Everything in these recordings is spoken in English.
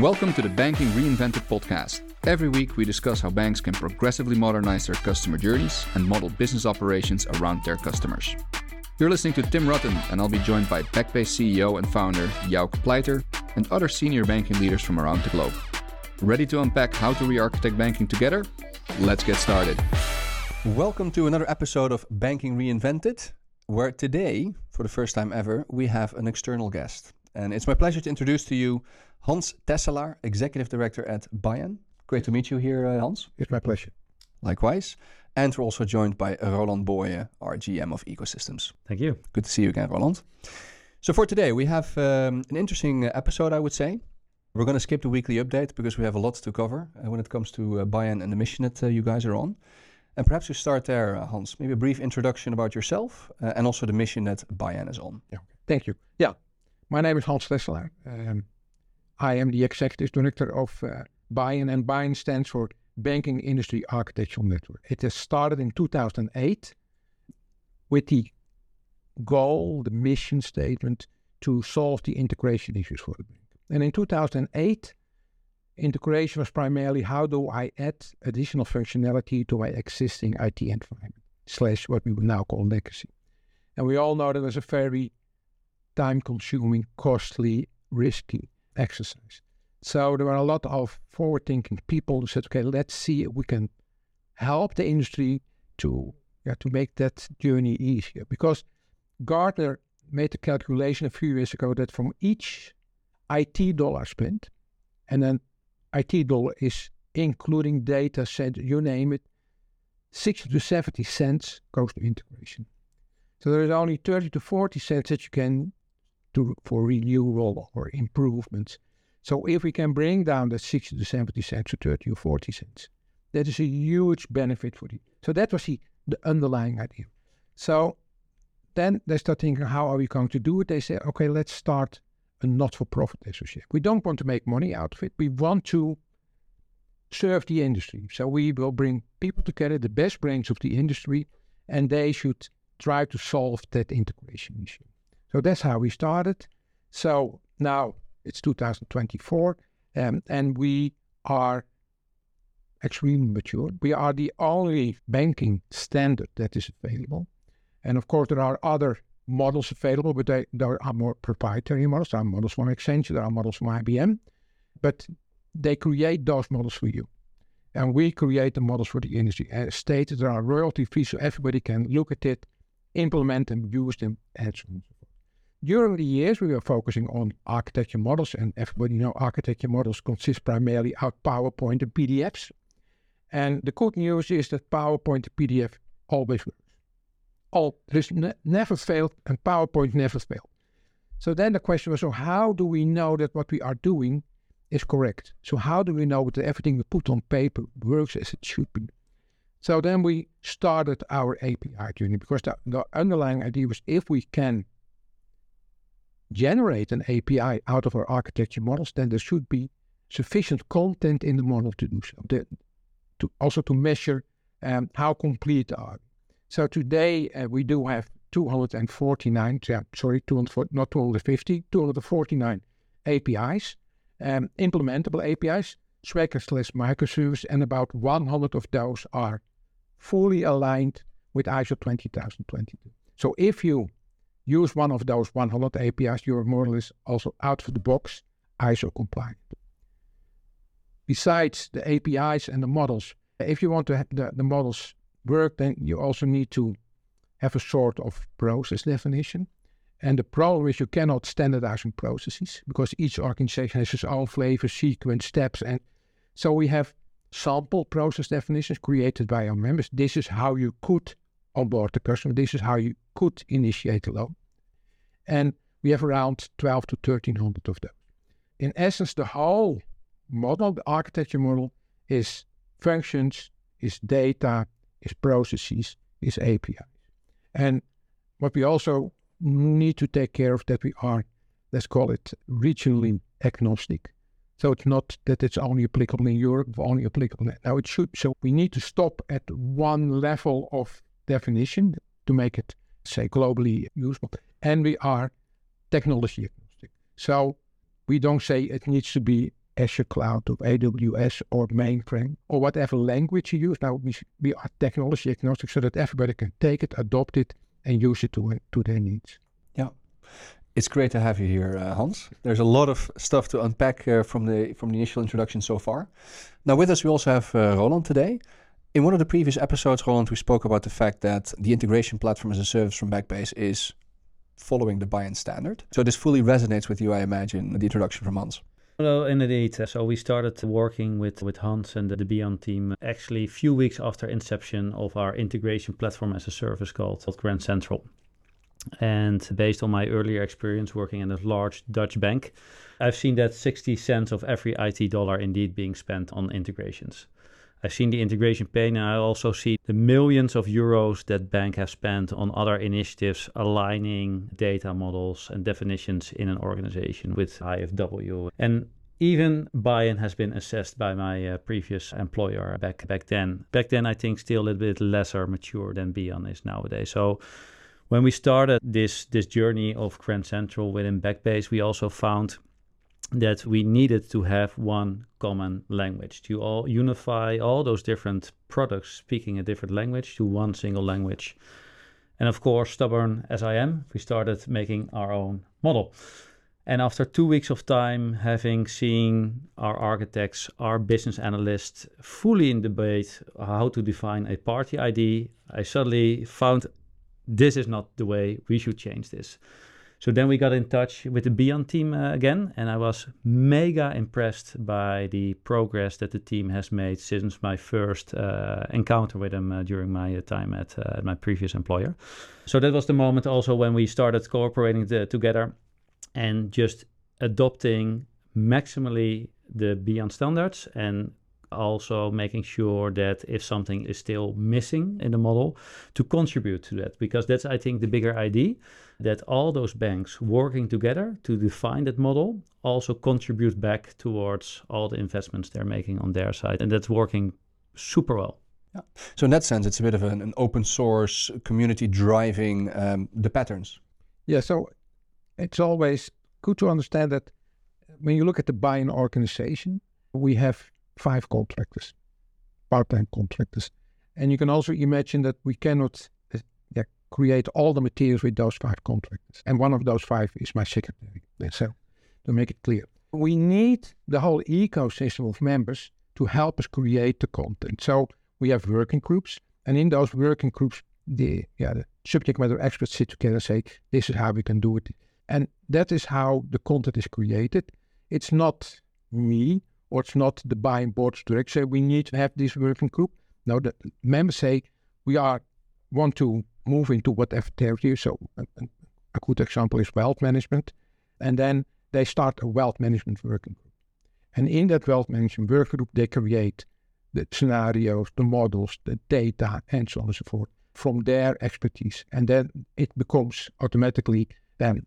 Welcome to the Banking Reinvented podcast. Every week we discuss how banks can progressively modernize their customer journeys and model business operations around their customers. You're listening to Tim Rutten, and I'll be joined by Backbase CEO and founder Jouke Pleiter and other senior banking leaders from around the globe. Ready to unpack how to re-architect banking together? Let's get started. Welcome to another episode of Banking Reinvented, where today, for the first time ever, we have an external guest. And it's my pleasure to introduce to you Hans Tesselaar, Executive Director at Bayen. Great to meet you here, Hans. It's my pleasure. Likewise. And we're also joined by Roland Boye, our GM of Ecosystems. Thank you. Good to see you again, Roland. So for today, we have an interesting episode, I would say. We're going to skip the weekly update because we have a lot to cover when it comes to Bayen and the mission that you guys are on. And perhaps we start there, Hans. Maybe a brief introduction about yourself and also the mission that Bayen is on. Yeah. Thank you. Yeah, my name is Hans Tesselaar. I am the Executive Director of Bayen, and Bayen stands for Banking Industry Architectural Network. It has started in 2008 with the goal, the mission statement, to solve the integration issues for the bank. And in 2008, integration was primarily how do I add additional functionality to my existing IT environment, / what we would now call legacy. And we all know that was a very time-consuming, costly, risky exercise. So there were a lot of forward-thinking people who said, okay, let's see if we can help the industry to make that journey easier. Because Gartner made a calculation a few years ago that from each IT dollar spent, and then IT dollar is including data center, you name it, 60 to 70 cents goes to integration. So there is only 30 to 40 cents that you can do for renewal or improvements. So if we can bring down the 60 to 70 cents to 30 or 40 cents, that is a huge benefit for you. So that was the underlying idea. So then they start thinking, how are we going to do it? They say, okay, let's start a not-for-profit association. We don't want to make money out of it. We want to serve the industry. So we will bring people together, the best brains of the industry, and they should try to solve that integration issue. So that's how we started. So now it's 2024, and we are extremely mature. We are the only banking standard that is available. And of course, there are other models available, but there are more proprietary models. There are models from Accenture, there are models from IBM, but they create those models for you. And we create the models for the industry. As stated, there are royalty free, so everybody can look at it, implement them, use them, and so on and so forth. During the years, we were focusing on architecture models, and everybody knows architecture models consist primarily of PowerPoint and PDFs. And the good news is that PowerPoint and PDF always works. There's never failed, and PowerPoint never failed. So then the question was, so how do we know that what we are doing is correct? So how do we know that everything we put on paper works as it should be? So then we started our API journey, because the underlying idea was, if we can generate an API out of our architecture models, then there should be sufficient content in the model to do so, to measure how complete they are. So today we do have 249 APIs, implementable APIs, Swagger/microservice, and about 100 of those are fully aligned with ISO 20022. So if you use one of those 100 APIs, your model is also out of the box ISO compliant. Besides the APIs and the models, if you want to have the models work, then you also need to have a sort of process definition. And the problem is you cannot standardize on processes because each organization has its own flavor, sequence, steps. And so we have sample process definitions created by our members. This is how you could onboard the customer. This is how you could initiate a loan. And we have around 12 to 1300 of them. In essence, the whole model, the architecture model, is functions, is data, is processes, is APIs. And what we also need to take care of, that we are, let's call it, regionally agnostic. So it's not that it's only applicable in Europe or only applicable. Now it should. So we need to stop at one level of definition to make it, say, globally usable. And we are technology agnostic. So we don't say it needs to be Azure Cloud or AWS or mainframe or whatever language you use. Now we are technology agnostic so that everybody can take it, adopt it, and use it to their needs. Yeah. It's great to have you here, Hans. There's a lot of stuff to unpack from the initial introduction so far. Now with us we also have Roland today. In one of the previous episodes, Roland, we spoke about the fact that the integration platform as a service from Backbase is following the buy-in standard. So this fully resonates with you, I imagine, the introduction from Hans. Well, indeed. So we started working with Hans and the Beyond team actually a few weeks after inception of our integration platform as a service called Grand Central. And based on my earlier experience working in a large Dutch bank, I've seen that 60 cents of every IT dollar indeed being spent on integrations. I've seen the integration pain, and I also see the millions of euros that bank have spent on other initiatives aligning data models and definitions in an organization with IFW. And even buy-in has been assessed by my previous employer back then. Back then, I think still a little bit lesser mature than Beyond is nowadays. So when we started this journey of Grand Central within Backbase, we also found that we needed to have one common language to all unify all those different products speaking a different language to one single language. And of course, stubborn as I am, we started making our own model. And after 2 weeks of time, having seen our architects, our business analysts fully in debate how to define a party ID, I suddenly found this is not the way, we should change this. So then we got in touch with the Beyond team again, and I was mega impressed by the progress that the team has made since my first encounter with them during my time at my previous employer. So that was the moment also when we started cooperating together and just adopting maximally the Beyond standards and also making sure that if something is still missing in the model, to contribute to that. Because that's, I think, the bigger idea, that all those banks working together to define that model also contribute back towards all the investments they're making on their side. And that's working super well. Yeah. So in that sense, it's a bit of an open source community driving the patterns. Yeah, so it's always good to understand that when you look at the buy-in organization, we have 5 contractors, part-time contractors. And you can also imagine that we cannot create all the materials with those 5 contractors. And one of those 5 is my secretary. So to make it clear, we need the whole ecosystem of members to help us create the content. So we have working groups, and in those working groups, the subject matter experts sit together and say, this is how we can do it. And that is how the content is created. It's not me, or it's not the buying board's direct say we need to have this working group. No, the members say we want to move into whatever territory. So a good example is wealth management. And then they start a wealth management working group. And in that wealth management working group, they create the scenarios, the models, the data, and so on and so forth from their expertise. And then it becomes automatically then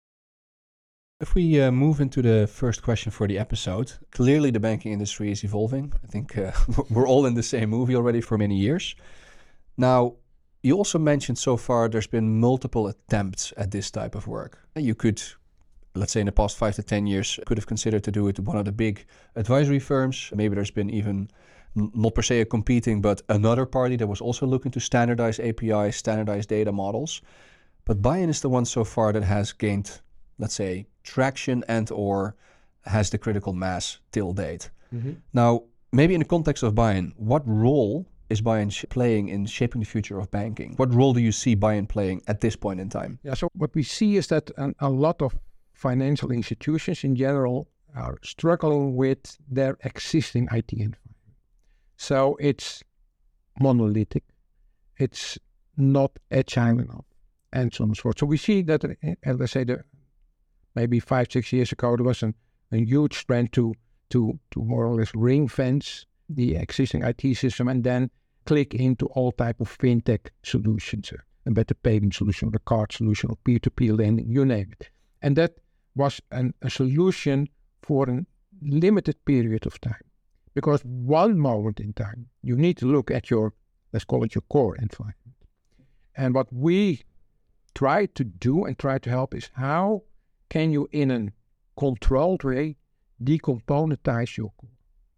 If we move into the first question for the episode, clearly the banking industry is evolving. I think we're all in the same movie already for many years. Now, you also mentioned so far there's been multiple attempts at this type of work. You could, let's say in the past 5 to 10 years, could have considered to do it with one of the big advisory firms. Maybe there's been even, not per se a competing, but another party that was also looking to standardize APIs, standardize data models. But Buy-in is the one so far that has gained, let's say, traction and or has the critical mass till date. Mm-hmm. Now, maybe in the context of Buy-in, what role is Buy-in playing in shaping the future of banking? What role do you see Buy-in playing at this point in time? Yeah, so what we see is that a lot of financial institutions in general are struggling with their existing IT environment. So it's monolithic, it's not agile enough, and so on and so forth. So we see that, let's say, maybe 5-6 years ago, there was a huge trend to more or less ring fence the existing IT system and then click into all type of fintech solutions, a better payment solution, or a card solution, or peer-to-peer lending, you name it. And that was a solution for a limited period of time. Because one moment in time, you need to look at your, let's call it your core environment. And what we try to do and try to help is how can you in a controlled way decomponentize your core.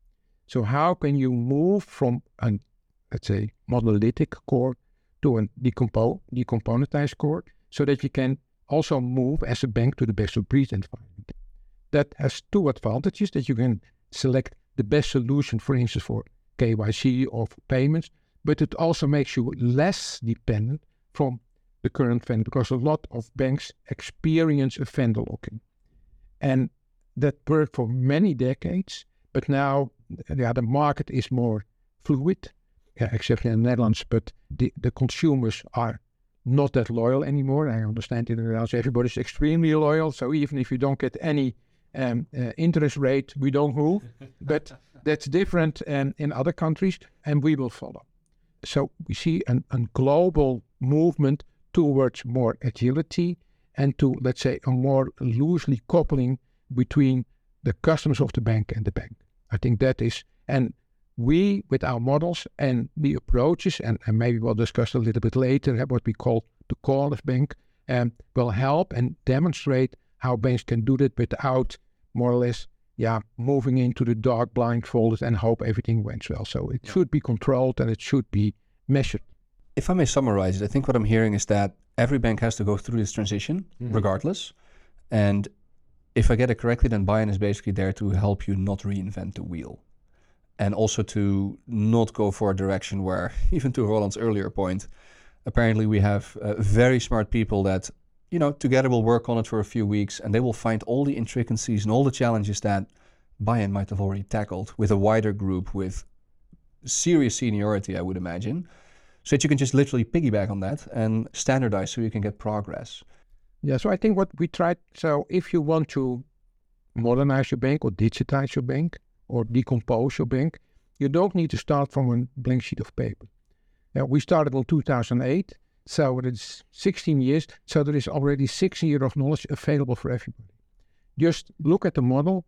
So how can you move from an, let's say, monolithic core to a decomponentized core so that you can also move as a bank to the best of breed environment? That has two advantages, that you can select the best solution, for instance, for KYC or for payments, but it also makes you less dependent from the current vendor, because a lot of banks experience a vendor locking. And that worked for many decades, but now the market is more fluid, except in the Netherlands, but the consumers are not that loyal anymore. I understand in the Netherlands everybody's extremely loyal, so even if you don't get any interest rate, we don't move. But that's different in other countries, and we will follow. So we see a global movement towards more agility and to, let's say, a more loosely coupling between the customers of the bank and the bank. I think that is, and we, with our models and the approaches, and maybe we'll discuss a little bit later what we call the cordless bank, will help and demonstrate how banks can do that without more or less moving into the dark blindfolded and hope everything went well. So it should be controlled and it should be measured. If I may summarize it, I think what I'm hearing is that every bank has to go through this transition regardless. And if I get it correctly, then Buy-in is basically there to help you not reinvent the wheel. And also to not go for a direction where, even to Roland's earlier point, apparently we have very smart people that, together will work on it for a few weeks and they will find all the intricacies and all the challenges that Buy-in might have already tackled with a wider group with serious seniority, I would imagine, so that you can just literally piggyback on that and standardize so you can get progress. Yeah, so I think what we tried, so if you want to modernize your bank or digitize your bank or decompose your bank, you don't need to start from a blank sheet of paper. We started in 2008, so it's 16 years, so there is already 6 years of knowledge available for everybody. Just look at the model,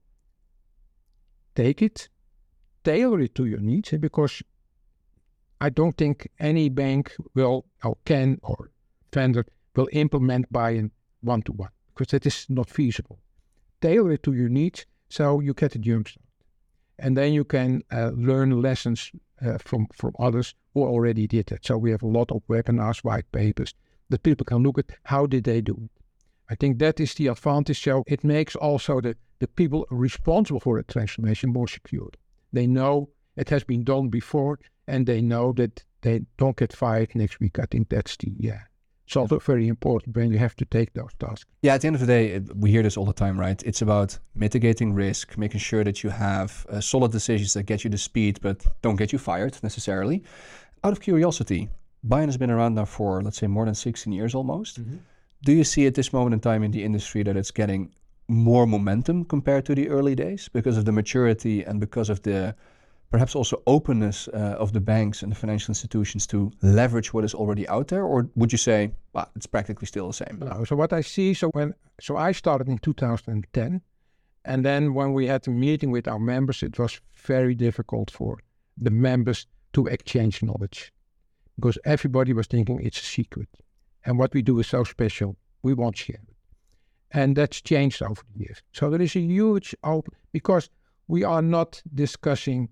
take it, tailor it to your needs, because I don't think any bank will or can or vendor will implement Buy-in one-to-one, because that is not feasible. Tailor it to your needs so you get a jump start. And then you can learn lessons from others who already did it. So we have a lot of webinars, white papers, that people can look at how did they do it. I think that is the advantage. So it makes also the people responsible for the transformation more secure. They know it has been done before and they know that they don't get fired next week. I think that's it's also very important when you have to take those tasks. Yeah, at the end of the day, we hear this all the time, right? It's about mitigating risk, making sure that you have solid decisions that get you the speed, but don't get you fired necessarily. Out of curiosity, Buy-in has been around now for, let's say, more than 16 years almost. Mm-hmm. Do you see at this moment in time in the industry that it's getting more momentum compared to the early days because of the maturity and because of the perhaps also openness of the banks and the financial institutions to leverage what is already out there? Or would you say, well, it's practically still the same? No, so what I see, so I started in 2010, and then when we had a meeting with our members, it was very difficult for the members to exchange knowledge because everybody was thinking it's a secret. And what we do is so special, we won't share it. And that's changed over the years. So there is a huge open, because we are not discussing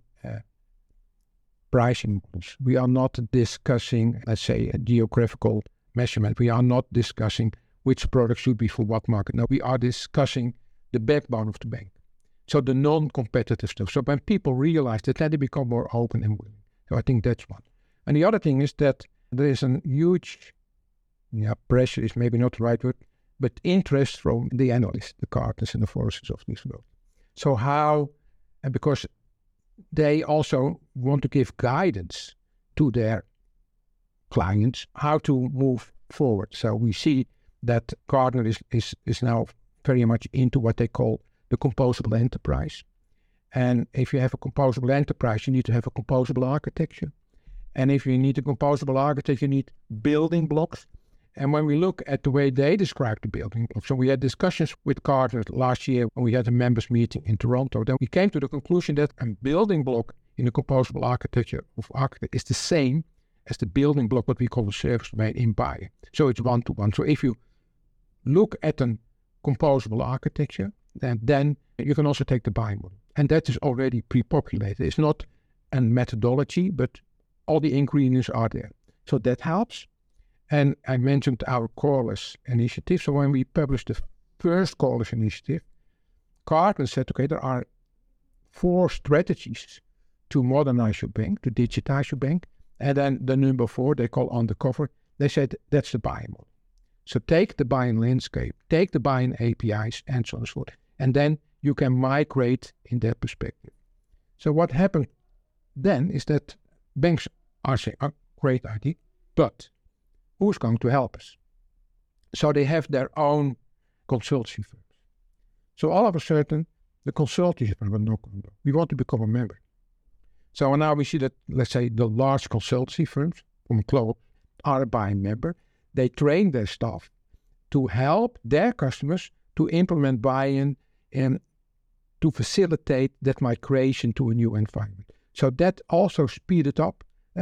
pricing models. We are not discussing, let's say, a geographical measurement. We are not discussing which product should be for what market. No, we are discussing the backbone of the bank. So the non-competitive stuff. So when people realize that, then they become more open and willing. So I think that's one. And the other thing is that there is a huge, pressure is maybe not the right word, but interest from the analysts, the Gartners and the Forresters of this world. So how, and because they also want to give guidance to their clients how to move forward. So we see that Gartner is now very much into what they call the composable enterprise. And if you have a composable enterprise, you need to have a composable architecture. And if you need a composable architecture, you need building blocks. And when we look at the way they describe the building blocks, so we had discussions with Gartner last year when we had a members meeting in Toronto, then we came to the conclusion that a building block in the composable architecture of architect is the same as the building block, what we call the service domain in Buy-in. So it's one-to-one. So if you look at a composable architecture, then You can also take the buy-in model. And that is already pre-populated. It's not a methodology, but all the ingredients are there. So that helps. And I mentioned our Coreless initiative. So when we published the first Coreless initiative, Gartner said, okay, there are 4 strategies to modernize your bank, to digitize your bank. And then the number 4, they call undercover. They said that's the buy-in model. So take the buy-in landscape, take the buy-in APIs, and so on and so forth. And then you can migrate in that perspective. So what happened then is that banks are saying, oh, great idea, but who's going to help us? So they have their own consultancy firms. So all of a sudden, the consultancy firm will knock on the door. We want to become a member. So now we see that, let's say, the large consultancy firms from global are a buy-in member. They train their staff to help their customers to implement buy-in and to facilitate that migration to a new environment. So that also speeded up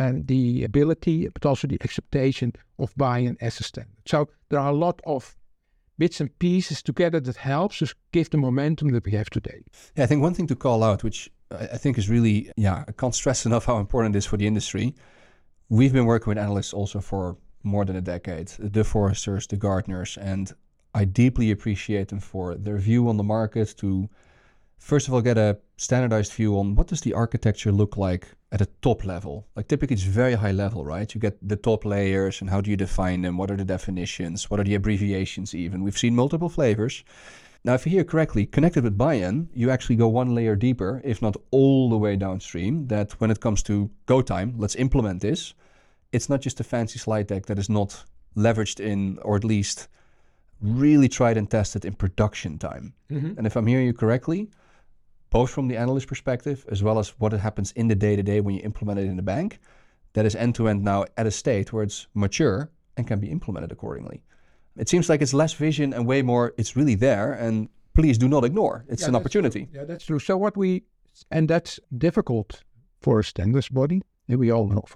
the ability, but also the acceptation of buy-in as a standard. So there are a lot of bits and pieces together that helps us give the momentum that we have today. Yeah, I think one thing to call out, which I think is really, I can't stress enough how important it is for the industry. We've been working with analysts also for more than a decade, the Forresters, the Gartners, and I deeply appreciate them for their view on the market to, first of all, get a standardized view on what does the architecture look like at a top level. Like typically it's very high level, right? You get the top layers and how do you define them? What are the definitions? What are the abbreviations even? We've seen multiple flavors. Now, if you hear correctly, connected with buy-in, you actually go one layer deeper, if not all the way downstream, that when it comes to go time, let's implement this. It's not just a fancy slide deck that is not leveraged in, or at least really tried and tested in production time. Mm-hmm. And if I'm hearing you correctly, both from the analyst perspective, as well as what happens in the day-to-day when you implement it in the bank, that is end-to-end now at a state where it's mature and can be implemented accordingly. It seems like it's less vision and way more, it's really there, and please do not ignore. It's an opportunity. True. Yeah, that's true. So and that's difficult for a standards body, and we all know,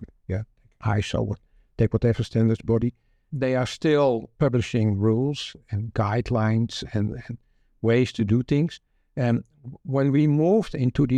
ISO, take whatever standards body, they are still publishing rules and guidelines and ways to do things. And when we moved into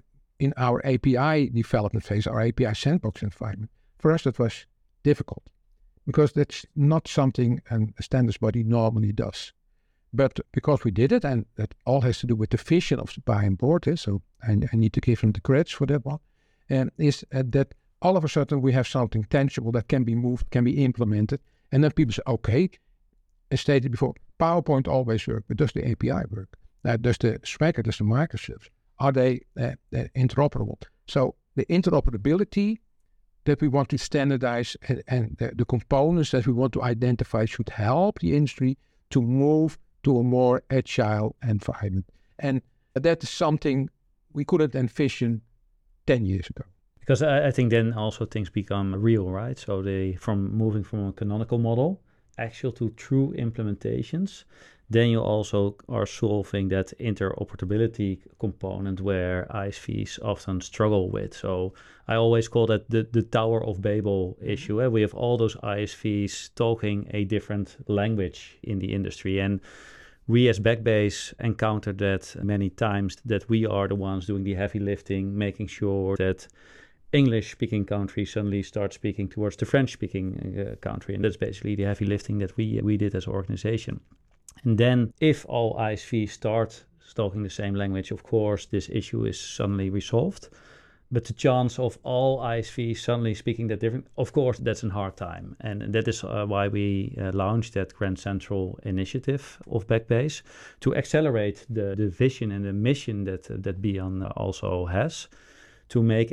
in our API development phase, our API sandbox environment, for us it was difficult because that's not something a standards body normally does. But because we did it, and that all has to do with the vision of the buy-in board, so I need to give them the credits for that one, is that all of a sudden we have something tangible that can be moved, can be implemented, and then people say, okay, as stated before, PowerPoint always works, but does the API work? Does the Swagger, does the microservices, are they interoperable? So the interoperability that we want to standardize and the components that we want to identify should help the industry to move to a more agile environment. And that is something we couldn't envision 10 years ago. Because I think then also things become real, right? So from moving from a canonical model, actual to true implementations, then you also are solving that interoperability component where ISVs often struggle with. So I always call that the Tower of Babel issue. We have all those ISVs talking a different language in the industry. And we as Backbase encountered that many times, that we are the ones doing the heavy lifting, making sure that English-speaking country suddenly start speaking towards the French-speaking country. And that's basically the heavy lifting that we did as an organization. And then if all ISVs start talking the same language, of course, this issue is suddenly resolved. But the chance of all ISVs suddenly speaking that different, of course, that's a hard time. And that is why we launched that Grand Central initiative of Backbase to accelerate the vision and the mission that Bian also has, to make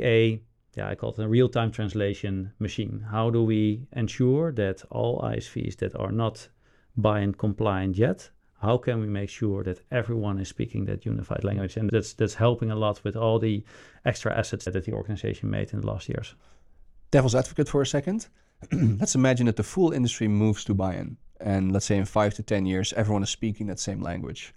I call it a real-time translation machine. How do we ensure that all ISVs that are not buy-in compliant yet, how can we make sure that everyone is speaking that unified language? And that's helping a lot with all the extra assets that the organization made in the last years. Devil's advocate for a second. Let's imagine that the full industry moves to buy-in. And let's say in 5 to 10 years, everyone is speaking that same language.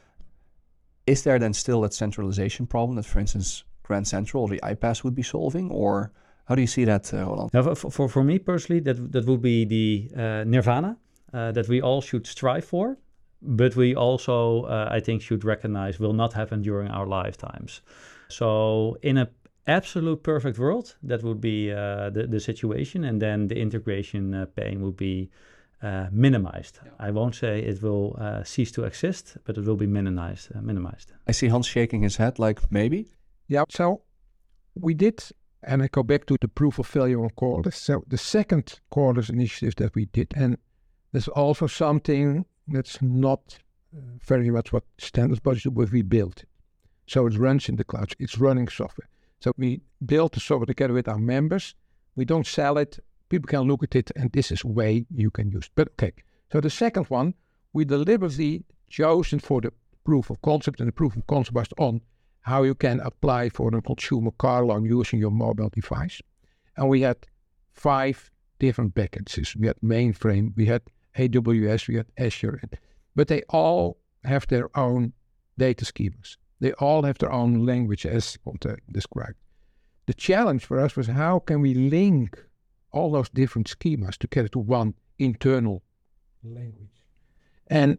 Is there then still that centralization problem that, for instance, Grand Central or the iPaaS would be solving? Or how do you see that, Roland? Now, for me personally, that would be the nirvana that we all should strive for. but we also, I think, should recognize will not happen during our lifetimes. So in an absolute perfect world, that would be the situation, and then the integration pain would be minimized. Yeah. I won't say it will cease to exist, but it will be minimized. I see Hans shaking his head like maybe. Yeah, so we did, and I go back to the proof of value on Cordless. So the second Cordless initiative that we did, and there's also something that's not very much what Standards budget, but we built it. So it runs in the cloud. It's running software. So we built the software together with our members. We don't sell it. People can look at it, and this is a way you can use it. But okay, so the second one, we deliberately chosen for the proof of concept, and the proof of concept was on how you can apply for a consumer car loan using your mobile device. And we had 5 different packages. We had mainframe, we had AWS, we had Azure, but they all have their own data schemas. They all have their own language, as Ponte described. The challenge for us was how can we link all those different schemas together to one internal language. And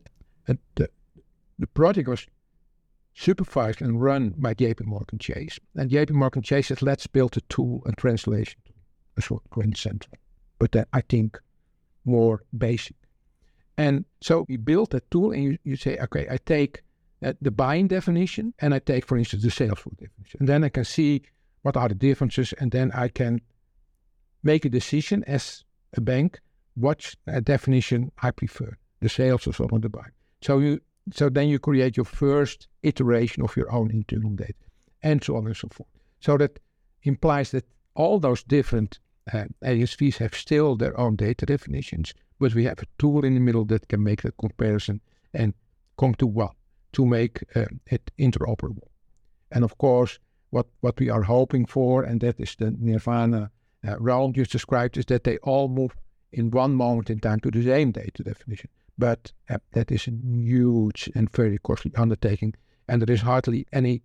the project was supervised and run by JP Morgan Chase. And JP Morgan Chase said, let's build a tool, a translation tool, a sort of Grand Central. But then I think more basic. And so we built that tool, and you say, okay, I take the buying definition, and I take, for instance, the sales rule definition. And then I can see what are the differences, and then I can make a decision as a bank, what definition I prefer, the sales or the buying. So then you create your first iteration of your own internal data, and so on and so forth. So that implies that all those different ASVs have still their own data definitions, but we have a tool in the middle that can make that comparison and come to one to make it interoperable. And of course, what we are hoping for, and that is the Nirvana Raoul just described, is that they all move in one moment in time to the same data definition. But that is a huge and very costly undertaking, and there is hardly any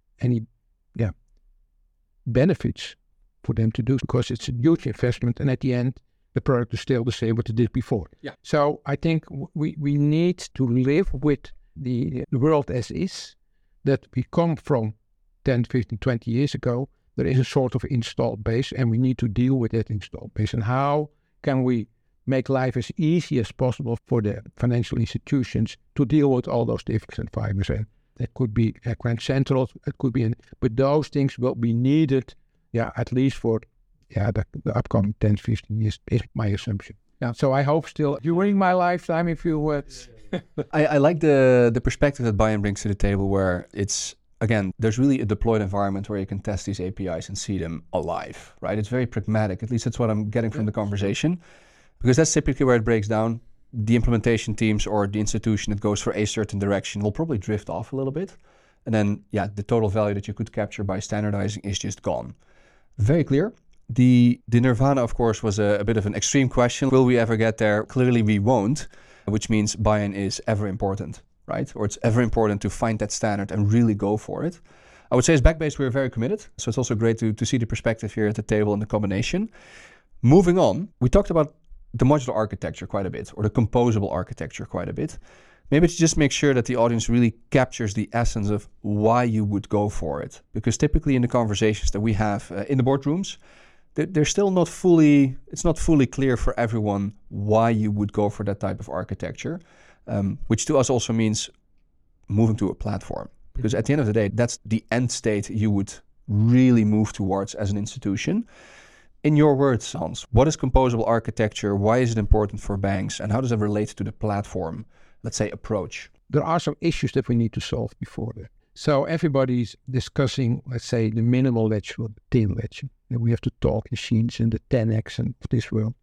benefits for them to do, because it's a huge investment, and at the end, the product is still the same what it did before. Yeah. So I think we need to live with the world as is, that we come from 10, 15, 20 years ago. There is a sort of installed base, and we need to deal with that installed base. And how can we make life as easy as possible for the financial institutions to deal with all those different environments? And that could be Grand Central, it could be, but those things will be needed, at least for the upcoming 10, 15 years, is my assumption. Yeah. So I hope still during my lifetime, if you would. I like the perspective that Bayern brings to the table, where it's, again, there's really a deployed environment where you can test these APIs and see them alive, right? It's very pragmatic. At least that's what I'm getting from the conversation, because that's typically where it breaks down. The implementation teams or the institution that goes for a certain direction will probably drift off a little bit. And then, the total value that you could capture by standardizing is just gone. Very clear. The Nirvana, of course, was a bit of an extreme question. Will we ever get there? Clearly we won't, which means buy-in is ever important, right? Or it's ever important to find that standard and really go for it. I would say as Backbase, we're very committed. So it's also great to see the perspective here at the table and the combination. Moving on, we talked about the modular architecture quite a bit, or the composable architecture quite a bit. Maybe to just make sure that the audience really captures the essence of why you would go for it. Because typically in the conversations that we have in the boardrooms, they're still not fully, it's not fully clear for everyone why you would go for that type of architecture, which to us also means moving to a platform. Because at the end of the day, that's the end state you would really move towards as an institution. In your words, Hans, what is composable architecture? Why is it important for banks? And how does it relate to the platform, let's say, approach? There are some issues that we need to solve before that. So everybody's discussing, let's say, the minimal ledger or the thin ledger. And we have to talk machines and the 10x and of this world.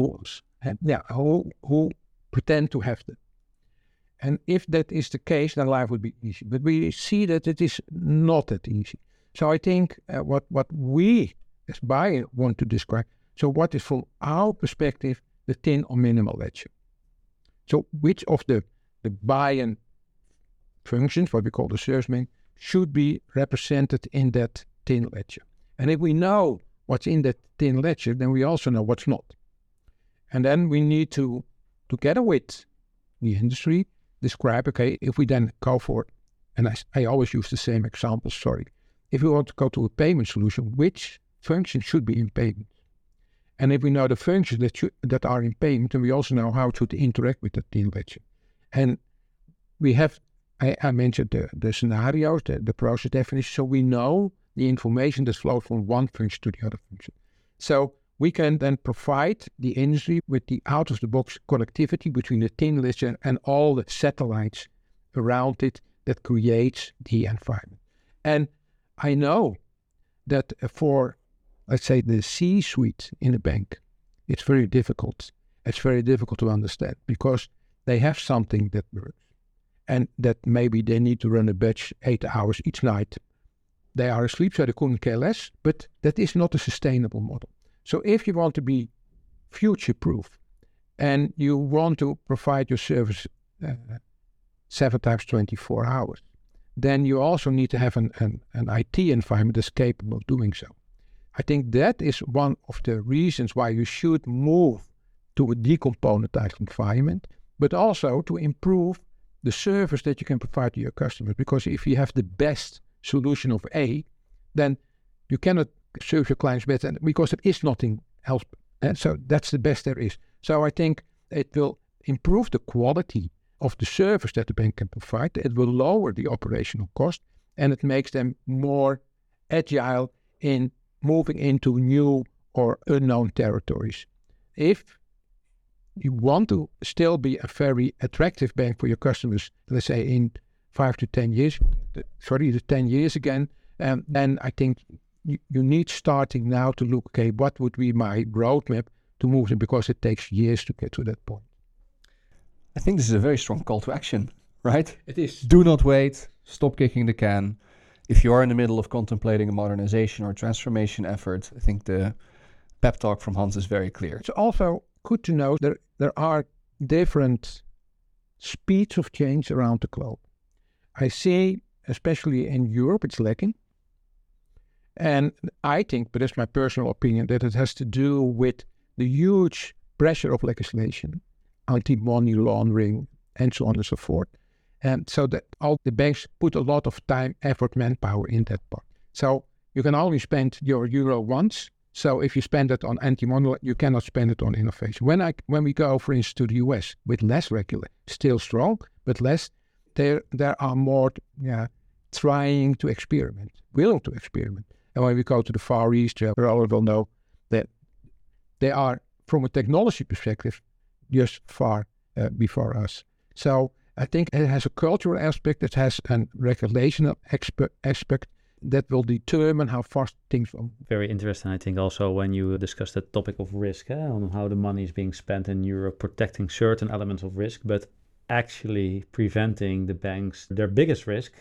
Who pretend to have that. And if that is the case, then life would be easy. But we see that it is not that easy. So I think what we as buyer want to describe, so what is from our perspective the thin or minimal ledger? So which of the buy-in functions, what we call the servicemen, should be represented in that thin ledger? And if we know what's in that thin ledger, then we also know what's not. And then we need to, together with the industry, describe, okay, if we then go for, and I always use the same example, sorry. If we want to go to a payment solution, which function should be in payment? And if we know the functions that are in payment, then we also know how to interact with the deal ledger. And we have, I mentioned the scenarios, the process definition, so we know the information that flows from one function to the other function. So we can then provide the industry with the out-of-the-box connectivity between the tin ledger and all the satellites around it that creates the environment. And I know that for, let's say, the C-suite in a bank, it's very difficult. It's very difficult to understand because they have something that works. And that maybe they need to run a batch 8 hours each night. They are asleep, so they couldn't care less, but that is not a sustainable model. So if you want to be future-proof and you want to provide your service 7 times 24 hours, then you also need to have an IT environment that's capable of doing so. I think that is one of the reasons why you should move to a decomponentized environment, but also to improve the service that you can provide to your customers. Because if you have the best solution of A, then you cannot serve your clients better because there is nothing else. And so that's the best there is. So I think it will improve the quality of the service that the bank can provide. It will lower the operational cost, and it makes them more agile in moving into new or unknown territories. If you want to still be a very attractive bank for your customers, let's say in 5 to 10 years, the 10 years again, then I think you need starting now to look, okay, what would be my roadmap to move them, because it takes years to get to that point. I think this is a very strong call to action, right? It is. Do not wait. Stop kicking the can. If you are in the middle of contemplating a modernization or transformation effort, I think the pep talk from Hans is very clear. It's also good to know that there are different speeds of change around the globe. I see, especially in Europe, it's lacking. And I think, but that's my personal opinion, that it has to do with the huge pressure of legislation, anti-money laundering, and so on and so forth. And so that all the banks put a lot of time, effort, manpower in that part. So you can only spend your euro once. So if you spend it on anti-money, you cannot spend it on innovation. When we go, for instance, to the US with less regulation, still strong, but less, there are more trying to experiment, willing to experiment. And when we go to the Far East, we all will know that they are, from a technology perspective, just far before us. So I think it has a cultural aspect, it has a regulational aspect that will determine how fast things will. Very interesting, I think, also when you discuss the topic of risk, on how the money is being spent in Europe, protecting certain elements of risk, but actually preventing the banks, their biggest risk,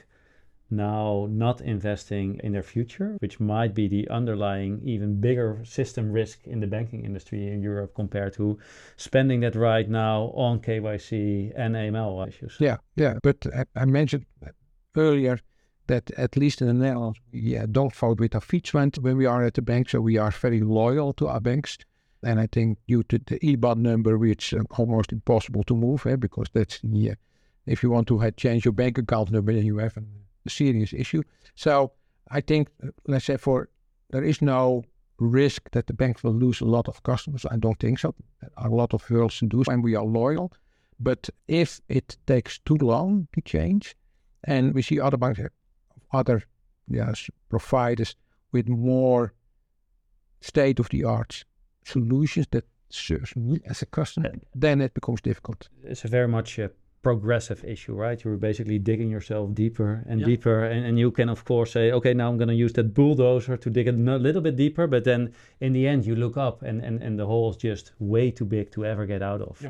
now not investing in their future, which might be the underlying even bigger system risk in the banking industry in Europe compared to spending that right now on KYC and AML issues. Yeah. But I mentioned earlier that at least in the Netherlands, we don't vote with our feet when we are at the bank, so we are very loyal to our banks. And I think due to the IBAN number, which is almost impossible to move, because that's if you want to change your bank account number, then you have a serious issue. So I think, let's say, there is no risk that the bank will lose a lot of customers. I don't think so. There are a lot of hurdles to do, and we are loyal. But if it takes too long to change, and we see other banks, other providers with more state-of-the-art solutions that serves me as a customer, then it becomes difficult. It's a very much progressive issue, right? You're basically digging yourself deeper and deeper, and you can of course say, okay, now I'm going to use that bulldozer to dig a little bit deeper, but then in the end you look up and the hole is just way too big to ever get out of.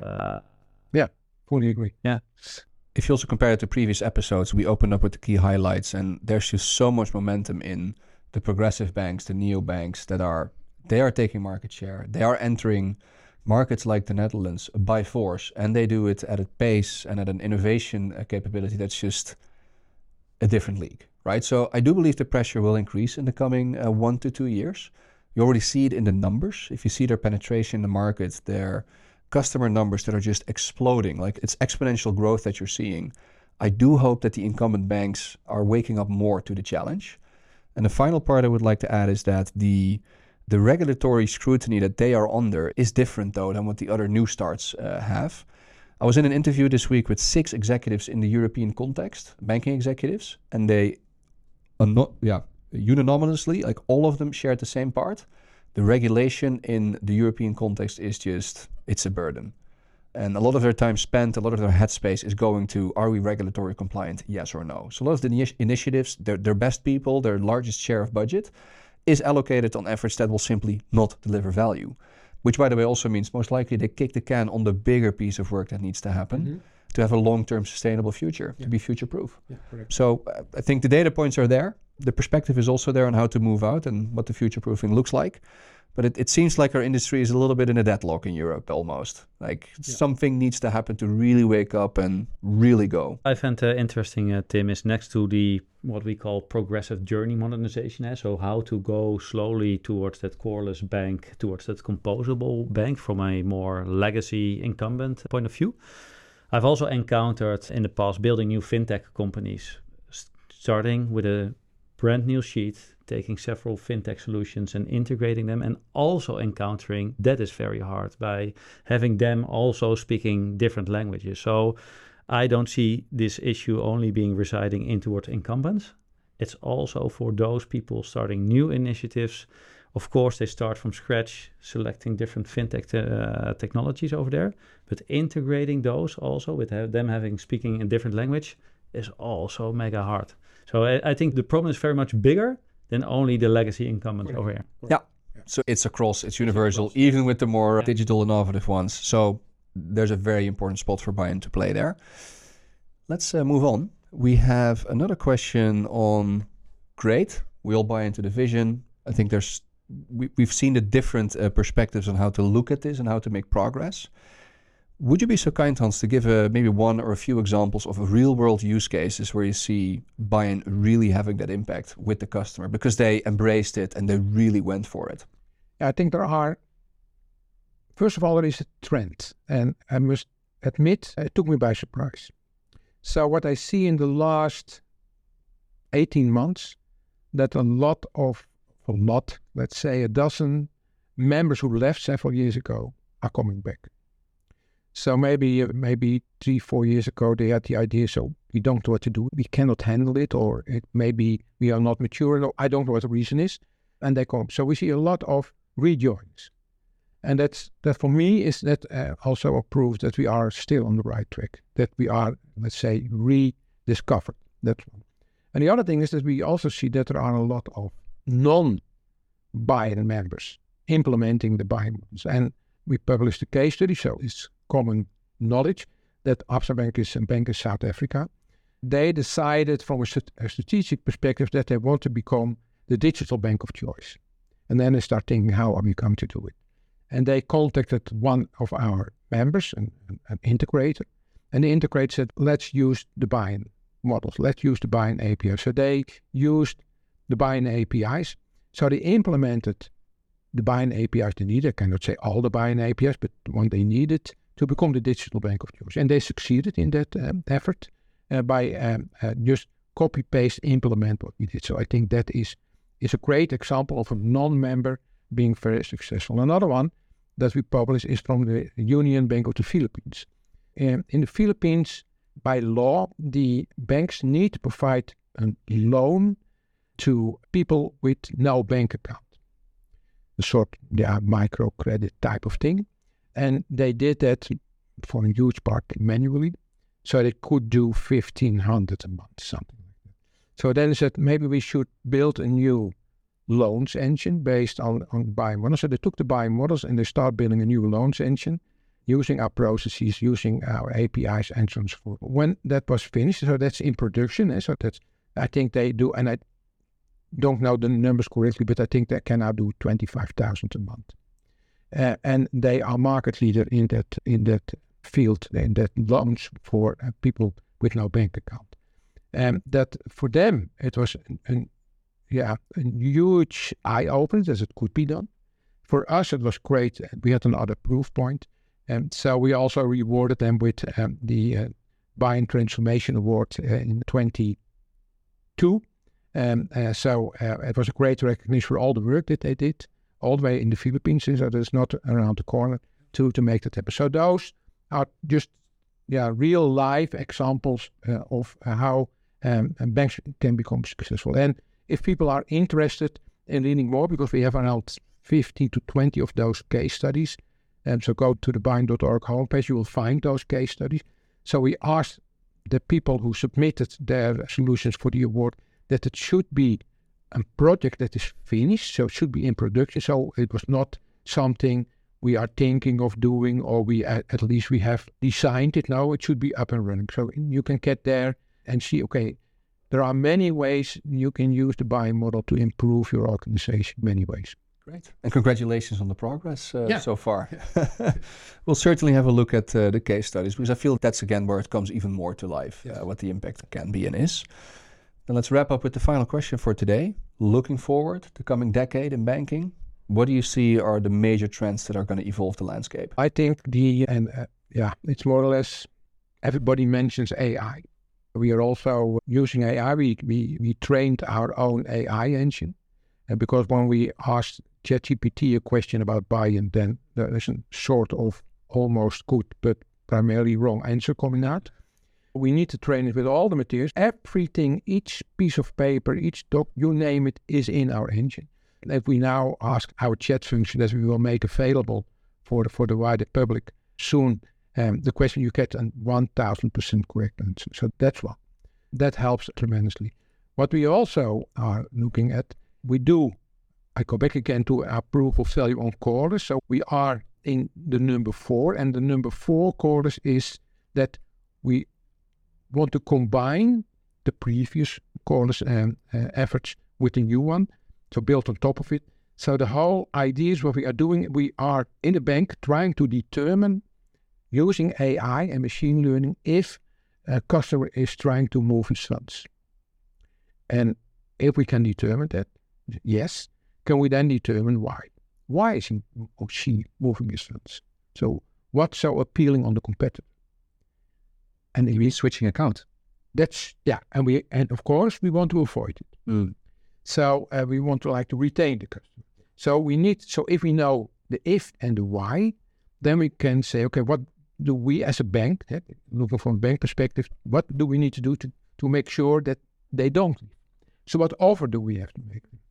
Fully agree. If you also compare it to previous episodes, we opened up with the key highlights, and there's just so much momentum in the progressive banks, the neobanks they are taking market share. They are entering markets like the Netherlands by force, and they do it at a pace and at an innovation capability that's just a different league, right? So I do believe the pressure will increase in the coming 1 to 2 years. You already see it in the numbers. If you see their penetration in the market, their customer numbers that are just exploding. Like it's exponential growth that you're seeing. I do hope that the incumbent banks are waking up more to the challenge. And the final part I would like to add is that the regulatory scrutiny that they are under is different, though, than what the other new starts have. I was in an interview this week with 6 executives in the European context, banking executives, and they unanimously, like all of them shared the same part. The regulation in the European context is just, it's a burden. And a lot of their time spent, a lot of their headspace is going to, are we regulatory compliant, yes or no? So a lot of the initiatives, their best people, their largest share of budget, is allocated on efforts that will simply not deliver value. Which, by the way, also means most likely they kick the can on the bigger piece of work that needs to happen to have a long-term sustainable future, to be future-proof. So I think the data points are there. The perspective is also there on how to move out and what the future-proofing looks like. But it seems like our industry is a little bit in a deadlock in Europe almost. Like something needs to happen to really wake up and really go. I find interesting, Tim, is next to the what we call progressive journey modernization. So how to go slowly towards that coreless bank, towards that composable bank from a more legacy incumbent point of view. I've also encountered in the past building new fintech companies, starting with a brand new sheet, taking several fintech solutions and integrating them, and also encountering that is very hard by having them also speaking different languages. So I don't see this issue only being residing in towards incumbents. It's also for those people starting new initiatives. Of course, they start from scratch, selecting different fintech technologies over there, but integrating those also with them having speaking in different language is also mega hard. So I think the problem is very much bigger than only the legacy incumbent over here. Yeah. So it's universal, even with the more digital innovative ones. So there's a very important spot for Buy-in to play there. Let's move on. We have another question on great. We all buy into the vision. I think we've seen the different perspectives on how to look at this and how to make progress. Would you be so kind, Hans, to give maybe one or a few examples of real-world use cases where you see Buy-in really having that impact with the customer because they embraced it and they really went for it? I think there are. First of all, there is a trend, and I must admit, it took me by surprise. So what I see in the last 18 months, that let's say a dozen members who left several years ago are coming back. So maybe 3-4 years ago, they had the idea, so we don't know what to do. We cannot handle it, or maybe we are not mature enough. I don't know what the reason is. And they come. So we see a lot of rejoins. And that for me is that also a proof that we are still on the right track, that we are, let's say, rediscovered. That's one. And the other thing is that we also see that there are a lot of non-Buy-in members implementing the Buy-in models. And we published a case study, so it's common knowledge that Absa Bank is a bank in South Africa. They decided from a strategic perspective that they want to become the digital bank of choice. And then they start thinking, how are we going to do it? And they contacted one of our members, an integrator, and the integrator said, let's use the Buy-in models, let's use the Buy-in APIs. So they used the Buy-in APIs. So they implemented the Buy-in APIs they needed. I cannot say all the Buy-in APIs, but the one they needed to become the digital bank of choice. And they succeeded in that effort by just copy-paste, implement what we did. So I think that is a great example of a non-member being very successful. Another one that we published is from the Union Bank of the Philippines. In the Philippines, by law, the banks need to provide a loan to people with no bank account. A sort of microcredit type of thing. And they did that for a huge part manually. So they could do 1,500 a month, something like that. So then they said, maybe we should build a new loans engine based on Buy-in models. So they took the Buy-in models and they start building a new loans engine using our processes, using our APIs and so on and so forth. When that was finished, so that's in production. So that's, I think they do, and I don't know the numbers correctly, but I think they can now do 25,000 a month. And they are market leader in that field, in that loans for people with no bank account. That for them, it was a huge eye-opener as it could be done. For us, it was great. We had another proof point. And so we also rewarded them with the Buy-in Transformation Award in 2022. So it was a great recognition for all the work that they did, all the way in the Philippines, so that's not around the corner, to make that happen. So those are just real life examples of how banks can become successful. And if people are interested in learning more, because we have around 15 to 20 of those case studies, so go to the buyin.org homepage, you will find those case studies. So we asked the people who submitted their solutions for the award that it should be a project that is finished, so it should be in production. So it was not something we are thinking of doing, or we at least we have designed it. No, it should be up and running. So you can get there and see, okay, there are many ways you can use the Buyin model to improve your organization, many ways. Great. And congratulations on the progress so far. We'll certainly have a look at the case studies, because I feel that's again where it comes even more to life, what the impact can be and is. Then let's wrap up with the final question for today. Looking forward, the coming decade in banking, what do you see are the major trends that are going to evolve the landscape? I think it's more or less, everybody mentions AI. We are also using AI. We trained our own AI engine. And because when we asked ChatGPT a question about Buyin, then there is a sort of almost good but primarily wrong answer coming out. We need to train it with all the materials. Everything, each piece of paper, each doc, you name it, is in our engine. If we now ask our chat function that we will make available for the wider public soon, the question, you get a 1000% correct answer. So that's one. That helps tremendously. What we also are looking at, I go back again to our proof of value on callers. So we are in the number 4, and the number 4 callers is that we want to combine the previous callers efforts with the new one, so built on top of it. So the whole idea is what we are doing. We are in the bank trying to determine, using AI and machine learning, if a customer is trying to move his funds. And if we can determine that, yes, can we then determine why? Why is he or she moving his funds? So what's so appealing on the competitor? And it means switching account. And of course we want to avoid it. So we want to retain the customer. So if we know the if and the why, then we can say, okay, what do we as a bank, looking from a bank perspective, what do we need to do to make sure that they don't leave? So what offer do we have to make them?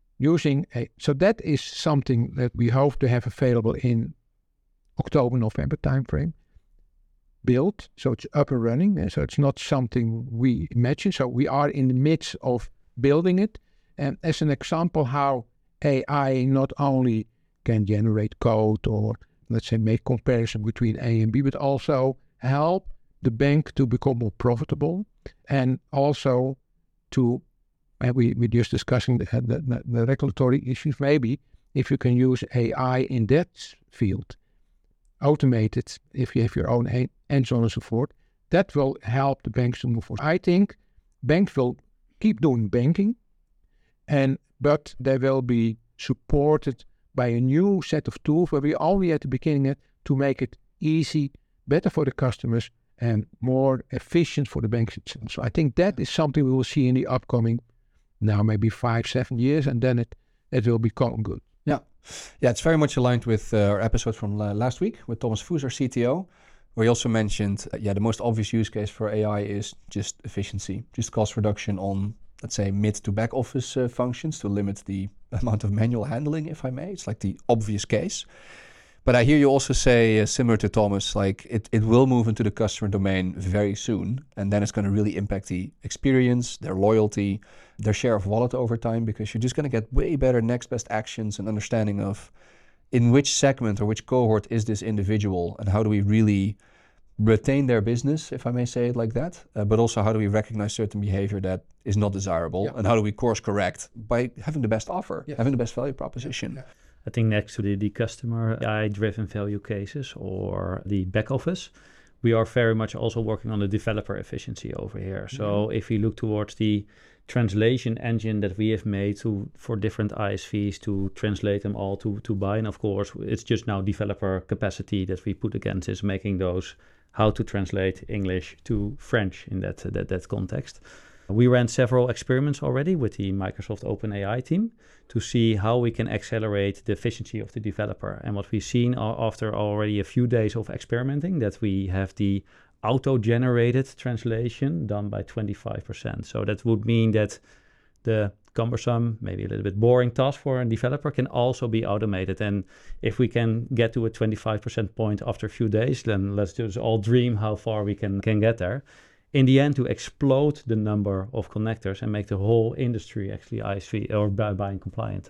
So that is something that we hope to have available in October, November timeframe. Built, so it's up and running, and so it's not something we imagine. So we are in the midst of building it. And as an example, how AI not only can generate code or, let's say, make comparison between A and B, but also help the bank to become more profitable, and also to, and we're just discussing the regulatory issues. Maybe if you can use AI in that field, automate it, if you have your own and so on and so forth, that will help the banks to move forward. I think banks will keep doing banking, but they will be supported by a new set of tools where we only at the beginning to make it easy, better for the customers, and more efficient for the banks itself. So I think that is something we will see in the upcoming, now maybe 5-7 years, and then it will become good. Yeah, it's very much aligned with our episode from last week with Thomas Voes, our CTO, where he also mentioned, the most obvious use case for AI is just efficiency, just cost reduction on, let's say, mid to back office functions to limit the amount of manual handling, if I may. It's like the obvious case. But I hear you also say, similar to Thomas, like it will move into the customer domain very soon. And then it's going to really impact the experience, their loyalty, their share of wallet over time, because you're just going to get way better next best actions and understanding of in which segment or which cohort is this individual, and how do we really retain their business, if I may say it like that. But also, how do we recognize certain behavior that is not desirable, and how do we course correct by having the best offer, having the best value proposition. Yeah. I think next to the customer AI-driven value cases or the back office, we are very much also working on the developer efficiency over here. So if we look towards the translation engine that we have made for different ISVs to translate them all to buy. And of course, it's just now developer capacity that we put against is making those how to translate English to French in that context. We ran several experiments already with the Microsoft OpenAI team to see how we can accelerate the efficiency of the developer. And what we've seen after already a few days of experimenting, that we have the auto-generated translation done by 25%. So that would mean that the cumbersome, maybe a little bit boring task for a developer can also be automated. And if we can get to a 25% point after a few days, then let's just all dream how far we can get there. In the end, to explode the number of connectors and make the whole industry actually ISV or buying compliant.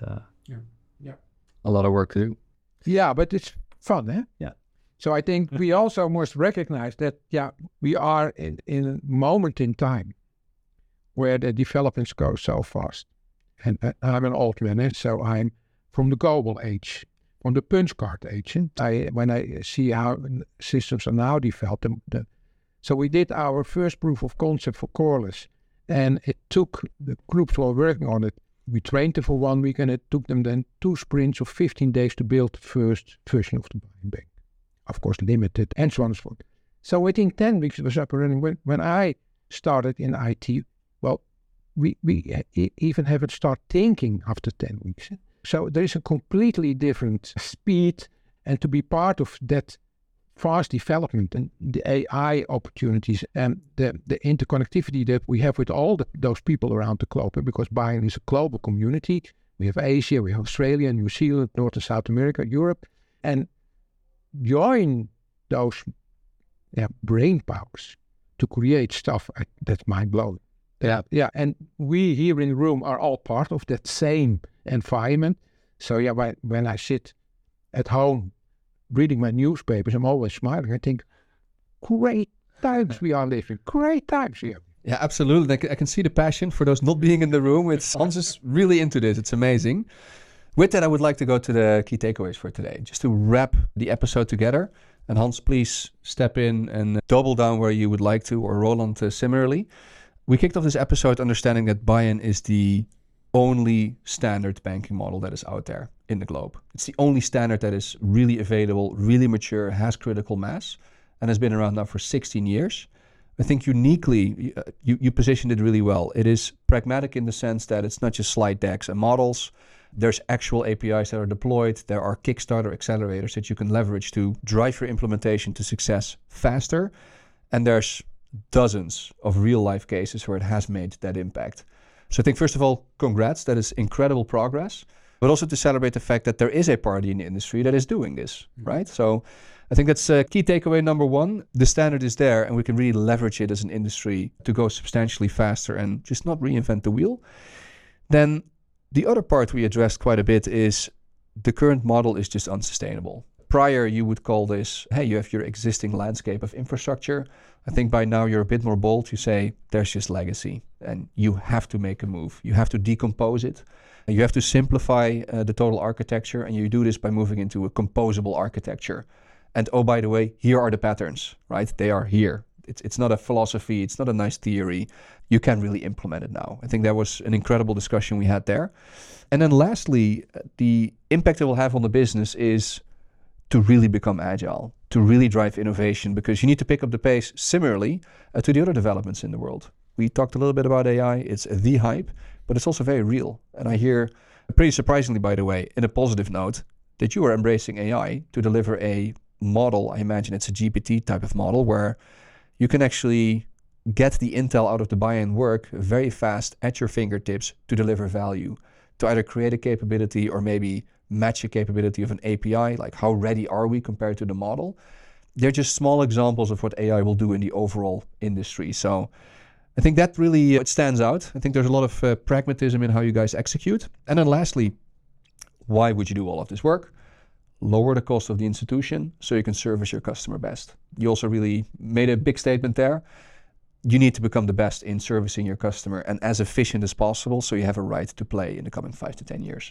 A lot of work to do. Yeah, but it's fun, eh? Yeah. So I think we also must recognize that, we are in a moment in time where the developments go so fast. And I'm an old man, so I'm from the global age, from the punch card age. When I see how systems are now developed, so we did our first proof of concept for Coreless, and it took the groups who were working on it. We trained them for 1 week, and it took them then 2 sprints of 15 days to build the first version of the buying bank. Of course, limited and so on and so forth. So within 10 weeks, it was up and running. When I started in IT, well, we even haven't started thinking after 10 weeks. So there is a completely different speed, and to be part of that fast development and the AI opportunities and the interconnectivity that we have with all those people around the globe, because buying is a global community. We have Asia, we have Australia, New Zealand, North and South America, Europe, and join those brain powers to create stuff that's mind-blowing. Yeah, and we here in the room are all part of that same environment. So when I sit at home reading my newspapers, I'm always smiling. I think, great times we are living. Great times here. Yeah, absolutely. I can see the passion for those not being in the room. Hans is really into this. It's amazing. With that, I would like to go to the key takeaways for today, just to wrap the episode together. And Hans, please step in and double down where you would like to, or Roland similarly. We kicked off this episode understanding that buy-in is the only standard banking model that is out there in the globe. It's the only standard that is really available, really mature, has critical mass, and has been around now for 16 years. I think uniquely, you positioned it really well. It is pragmatic in the sense that it's not just slide decks and models. There's actual APIs that are deployed. There are Kickstarter accelerators that you can leverage to drive your implementation to success faster. And there's dozens of real life cases where it has made that impact. So I think, first of all, congrats. That is incredible progress. But also to celebrate the fact that there is a party in the industry that is doing this, right? So I think that's key takeaway number one. The standard is there, and we can really leverage it as an industry to go substantially faster and just not reinvent the wheel. Then the other part we addressed quite a bit is the current model is just unsustainable. Prior, you would call this, hey, you have your existing landscape of infrastructure. I think by now you're a bit more bold. You say there's just legacy and you have to make a move. You have to decompose it. You have to simplify the total architecture, and you do this by moving into a composable architecture. And oh, by the way, here are the patterns, right? They are here. It's not a philosophy. It's not a nice theory. You can really implement it now. I think that was an incredible discussion we had there. And then lastly, the impact it will have on the business is to really become agile, to really drive innovation, because you need to pick up the pace similarly to the other developments in the world. We talked a little bit about AI. It's the hype, but it's also very real. And I hear, pretty surprisingly, by the way, in a positive note, that you are embracing AI to deliver a model. I imagine it's a GPT type of model where you can actually get the intel out of the buy-in work very fast at your fingertips to deliver value, to either create a capability or maybe match a capability of an API, like how ready are we compared to the model. They're just small examples of what AI will do in the overall industry. So I think that really it stands out. I think there's a lot of pragmatism in how you guys execute. And then lastly, why would you do all of this work? Lower the cost of the institution so you can service your customer best. You also really made a big statement there. You need to become the best in servicing your customer and as efficient as possible so you have a right to play in the coming 5 to 10 years.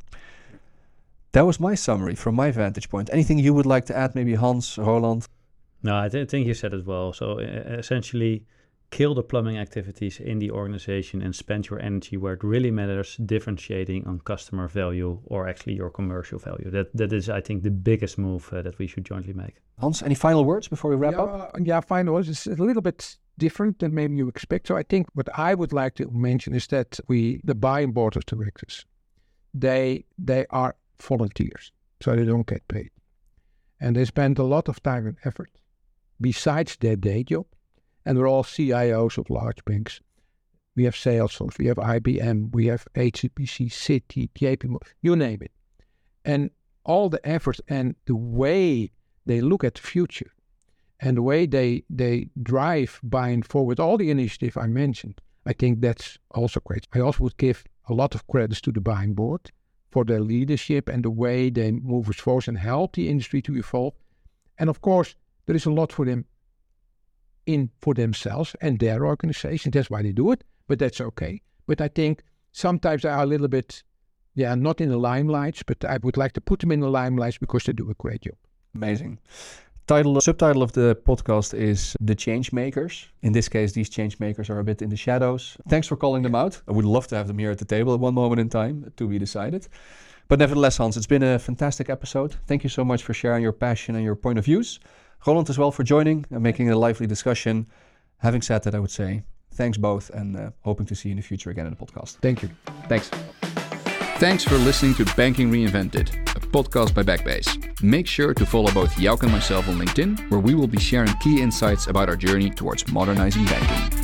That was my summary from my vantage point. Anything you would like to add, maybe Hans, Roland? No, I think you said it well. So essentially, kill the plumbing activities in the organization and spend your energy where it really matters, differentiating on customer value or actually your commercial value. That is, I think, the biggest move that we should jointly make. Hans, any final words before we wrap up? Final words. It's a little bit different than maybe you expect. So I think what I would like to mention is that the buying board of directors, they are volunteers, so they don't get paid. And they spend a lot of time and effort besides their day job. And we're all CIOs of large banks. We have Salesforce, we have IBM, we have HSBC, Citi, JP Morgan, you name it. And all the efforts and the way they look at the future and the way they drive buying forward all the initiatives I mentioned, I think that's also great. I also would give a lot of credits to the buying board for their leadership and the way they move us forward and help the industry to evolve. And of course, there is a lot for them for themselves and their organization. That's why they do it, but that's okay. But I think sometimes they are a little bit, not in the limelights, but I would like to put them in the limelights because they do a great job. Amazing. Subtitle of the podcast is The Change Makers. In this case, these change makers are a bit in the shadows. Thanks for calling them out. I would love to have them here at the table at one moment in time, to be decided. But nevertheless, Hans, it's been a fantastic episode. Thank you so much for sharing your passion and your point of views. Roland as well for joining and making a lively discussion. Having said that, I would say thanks both and hoping to see you in the future again in the podcast. Thank you. Thanks. Thanks for listening to Banking Reinvented, a podcast by Backbase. Make sure to follow both Jouk and myself on LinkedIn, where we will be sharing key insights about our journey towards modernizing banking.